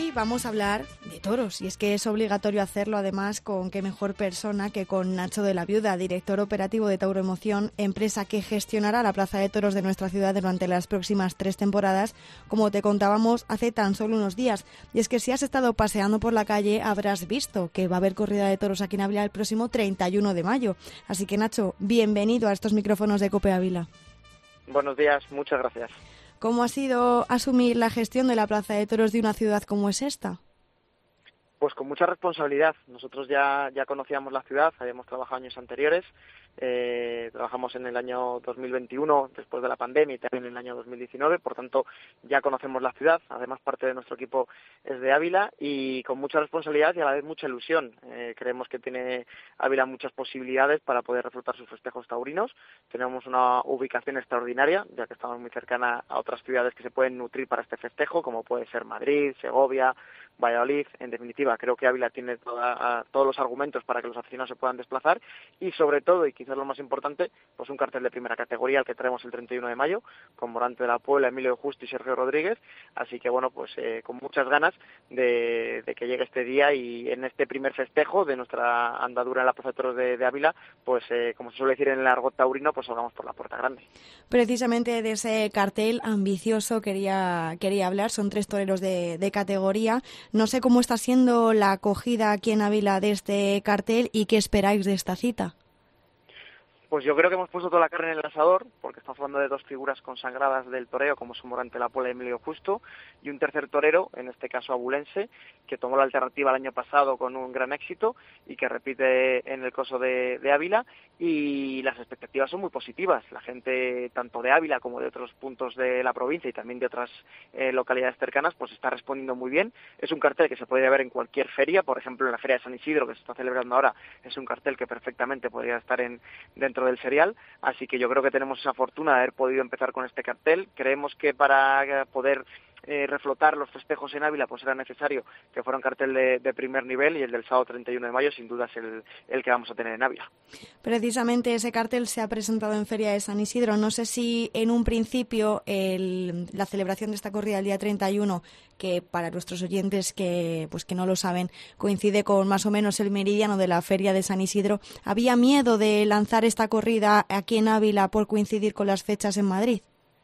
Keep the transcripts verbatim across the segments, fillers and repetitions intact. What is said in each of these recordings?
Hoy vamos a hablar de toros y es que es obligatorio hacerlo, además con qué mejor persona que con Nacho de la Viuda, director operativo de Tauro Emoción, empresa que gestionará la Plaza de Toros de nuestra ciudad durante las próximas tres temporadas, como te contábamos hace tan solo unos días. Y es que si has estado paseando por la calle habrás visto que va a haber corrida de toros aquí en Ávila el próximo treinta y uno de mayo. Así que Nacho, bienvenido a estos micrófonos de COPE Ávila. Buenos días, muchas gracias. ¿Cómo ha sido asumir la gestión de la Plaza de Toros de una ciudad como es esta? Pues con mucha responsabilidad. Nosotros ya, ya conocíamos la ciudad, habíamos trabajado años anteriores, eh, trabajamos en el año dos mil veintiuno, después de la pandemia, y también en el año dos mil diecinueve, por tanto ya conocemos la ciudad, además parte de nuestro equipo es de Ávila, y con mucha responsabilidad y a la vez mucha ilusión. Eh, creemos que tiene Ávila muchas posibilidades para poder reflotar sus festejos taurinos. Tenemos una ubicación extraordinaria, ya que estamos muy cercana a otras ciudades que se pueden nutrir para este festejo, como puede ser Madrid, Segovia, Valladolid. En definitiva, creo que Ávila tiene toda, todos los argumentos para que los aficionados se puedan desplazar y, sobre todo, y quizás lo más importante, pues un cartel de primera categoría, al que traemos el treinta y uno de mayo, con Morante de la Puebla, Emilio de Justo y Sergio Rodríguez. Así que, bueno, pues eh, con muchas ganas de, de que llegue este día y en este primer festejo de nuestra andadura en la Plaza de Toros de, de Ávila, pues eh, como se suele decir en el argot taurino, pues salgamos por la puerta grande. Precisamente de ese cartel ambicioso quería, quería hablar. Son tres toreros de, de categoría. No sé cómo está siendo la acogida aquí en Ávila de este cartel y qué esperáis de esta cita. Pues yo creo que hemos puesto toda la carne en el asador, porque estamos hablando de dos figuras consagradas del toreo, como son Morante de la Puebla y Emilio Justo, y un tercer torero, en este caso abulense, que tomó la alternativa el año pasado con un gran éxito y que repite en el coso de, de Ávila, y las expectativas son muy positivas. La gente, tanto de Ávila como de otros puntos de la provincia y también de otras eh, localidades cercanas, pues está respondiendo muy bien. Es un cartel que se podría ver en cualquier feria, por ejemplo en la Feria de San Isidro, que se está celebrando ahora, es un cartel que perfectamente podría estar en dentro del serial, así que yo creo que tenemos esa fortuna de haber podido empezar con este cartel. Creemos que para poder eh, reflotar los festejos en Ávila pues era necesario que fuera un cartel de, de primer nivel, y el del sábado treinta y uno de mayo sin duda es el, el que vamos a tener en Ávila. Precisamente ese cartel se ha presentado en Feria de San Isidro. No sé si en un principio el, la celebración de esta corrida el día treinta y uno, que para nuestros oyentes que pues que no lo saben, coincide con más o menos el meridiano de la Feria de San Isidro, ¿había miedo de lanzar esta corrida aquí en Ávila por coincidir con las fechas en Madrid?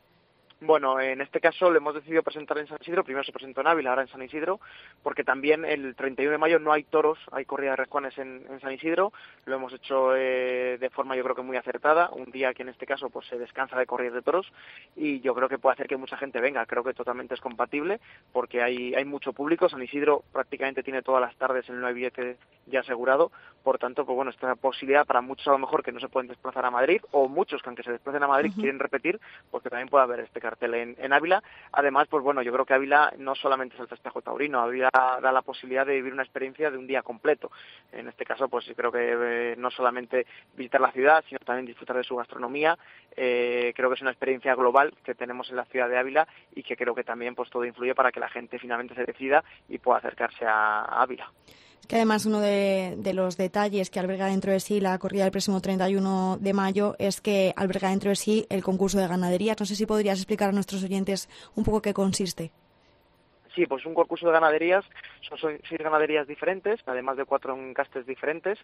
Bueno, en este caso lo hemos decidido presentar en San Isidro. Primero se presentó en Ávila, ahora en San Isidro, porque también el treinta y uno de mayo no hay toros, hay corrida de rescuanes en, en San Isidro. Lo hemos hecho eh, de forma yo creo que muy acertada, un día que en este caso pues se descansa de corridas de toros, y yo creo que puede hacer que mucha gente venga. Creo que totalmente es compatible porque hay, hay mucho público. San Isidro prácticamente tiene todas las tardes el no hay billete ya asegurado, por tanto, pues bueno, esta posibilidad para muchos a lo mejor que no se pueden desplazar a Madrid, o muchos que aunque se desplacen a Madrid uh-huh. quieren repetir, pues que también pueda haber este cartel en, en Ávila. Además, pues bueno, yo creo que Ávila no solamente es el festejo taurino, Ávila da la posibilidad de vivir una experiencia de un día completo. En este caso, pues yo creo que eh, no solamente visitar la ciudad, sino también disfrutar de su gastronomía. Eh, creo que es una experiencia global que tenemos en la ciudad de Ávila y que creo que también pues todo influye para que la gente finalmente se decida y pueda acercarse a, a Ávila. Que además uno de, de los detalles que alberga dentro de sí la corrida del próximo treinta y uno de mayo es que alberga dentro de sí el concurso de ganaderías. No sé si podrías explicar a nuestros oyentes un poco qué consiste. Sí, pues un concurso de ganaderías, son seis ganaderías diferentes, además de cuatro encastes diferentes.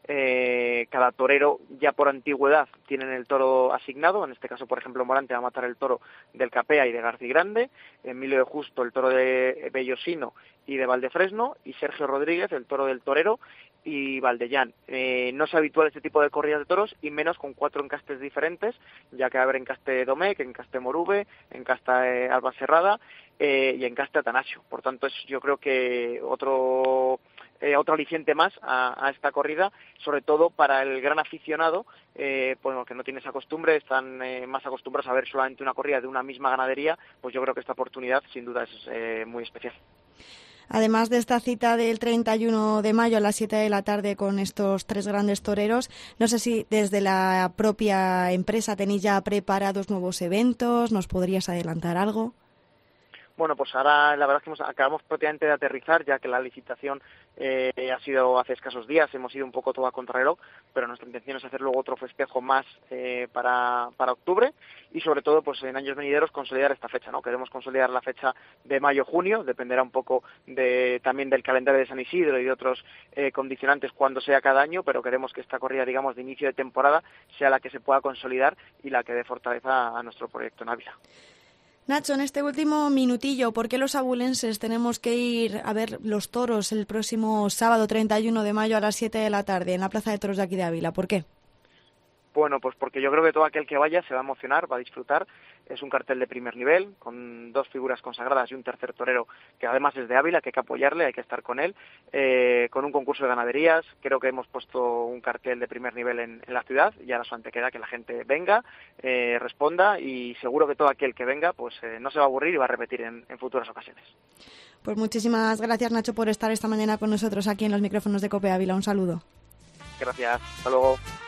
Eh, cada torero ya por antigüedad tienen el toro asignado. En este caso, por ejemplo, Morante va a matar el toro del Capea y de García Grande, Emilio de Justo el toro de Bellosino y de Valdefresno, y Sergio Rodríguez el toro del Torero y Valdellán. Eh, no es habitual este tipo de corridas de toros, y menos con cuatro encastes diferentes, ya que va a haber encaste Domecq, encaste Morube, encaste eh, Alba Serrada eh, y encaste Atanasio. Por tanto, es yo creo que otro eh, otro aliciente más a, a esta corrida, sobre todo para el gran aficionado, eh, pues que no tiene esa costumbre, están eh, más acostumbrados a ver solamente una corrida de una misma ganadería. Pues yo creo que esta oportunidad sin duda es eh, muy especial. Además de esta cita del treinta y uno de mayo a las siete de la tarde con estos tres grandes toreros, no sé si desde la propia empresa tenéis ya preparados nuevos eventos, ¿nos podrías adelantar algo? Bueno, pues ahora la verdad es que hemos, acabamos prácticamente de aterrizar, ya que la licitación eh, ha sido hace escasos días, hemos ido un poco todo a contrarreloj, pero nuestra intención es hacer luego otro festejo más eh, para, para octubre y sobre todo pues en años venideros consolidar esta fecha, ¿no? Queremos consolidar la fecha de mayo-junio, dependerá un poco de también del calendario de San Isidro y de otros eh, condicionantes cuando sea cada año, pero queremos que esta corrida, digamos, de inicio de temporada sea la que se pueda consolidar y la que dé fortaleza a nuestro proyecto en Ávila. Nacho, en este último minutillo, ¿por qué los abulenses tenemos que ir a ver los toros el próximo sábado treinta y uno de mayo a las siete de la tarde en la Plaza de Toros de aquí de Ávila? ¿Por qué? Bueno, pues porque yo creo que todo aquel que vaya se va a emocionar, va a disfrutar. Es un cartel de primer nivel, con dos figuras consagradas y un tercer torero que además es de Ávila, que hay que apoyarle, hay que estar con él, eh, con un concurso de ganaderías. Creo que hemos puesto un cartel de primer nivel en, en la ciudad y ahora solamente queda que la gente venga, eh, responda y seguro que todo aquel que venga pues eh, no se va a aburrir y va a repetir en, en futuras ocasiones. Pues muchísimas gracias, Nacho, por estar esta mañana con nosotros aquí en los micrófonos de COPE Ávila. Un saludo. Gracias, hasta luego.